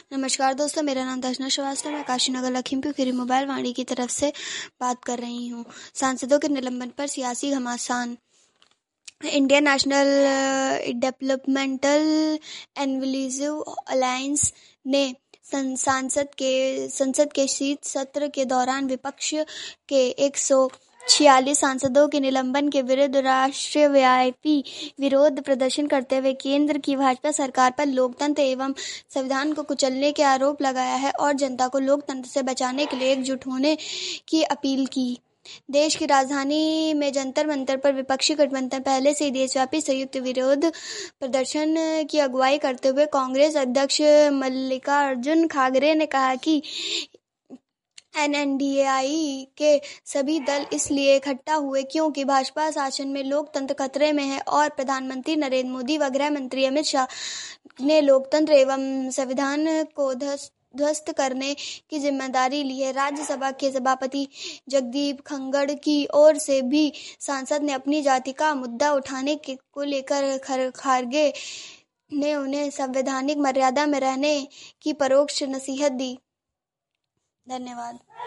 नमस्कार दोस्तों, मेरा नाम दर्शना श्रीवास्तव। मैं काशीनगर लखीमपुर खीरी मोबाइल वाणी की तरफ से बात कर रही हूँ। सांसदों के निलंबन पर सियासी घमासान। Indian national developmental inclusive alliance ने संसद के शीत सत्र के दौरान विपक्ष के 146 सांसदों के निलंबन के विरुद्ध राष्ट्रव्यापी विरोध प्रदर्शन करते हुए केंद्र की भाजपा सरकार पर लोकतंत्र एवं संविधान को कुचलने के आरोप लगाया है और जनता को लोकतंत्र से बचाने के लिए एकजुट होने की अपील की। देश की राजधानी में जंतर मंतर पर विपक्षी गठबंधन पहले से ही देशव्यापी संयुक्त विरोध प्रदर्शन की अगुवाई करते हुए कांग्रेस अध्यक्ष मल्लिकार्जुन खड़गे ने कहा कि एनडीए के सभी दल इसलिए इकट्ठा हुए क्योंकि भाजपा शासन में लोकतंत्र खतरे में है और प्रधानमंत्री नरेंद्र मोदी व गृह मंत्री अमित शाह ने लोकतंत्र एवं संविधान को ध्वस्त करने की जिम्मेदारी ली है। राज्यसभा के सभापति जगदीप धनखड़ की ओर से भी सांसद ने अपनी जाति का मुद्दा उठाने को लेकर खड़गे ने उन्हें संवैधानिक मर्यादा में रहने की परोक्ष नसीहत दी। धन्यवाद।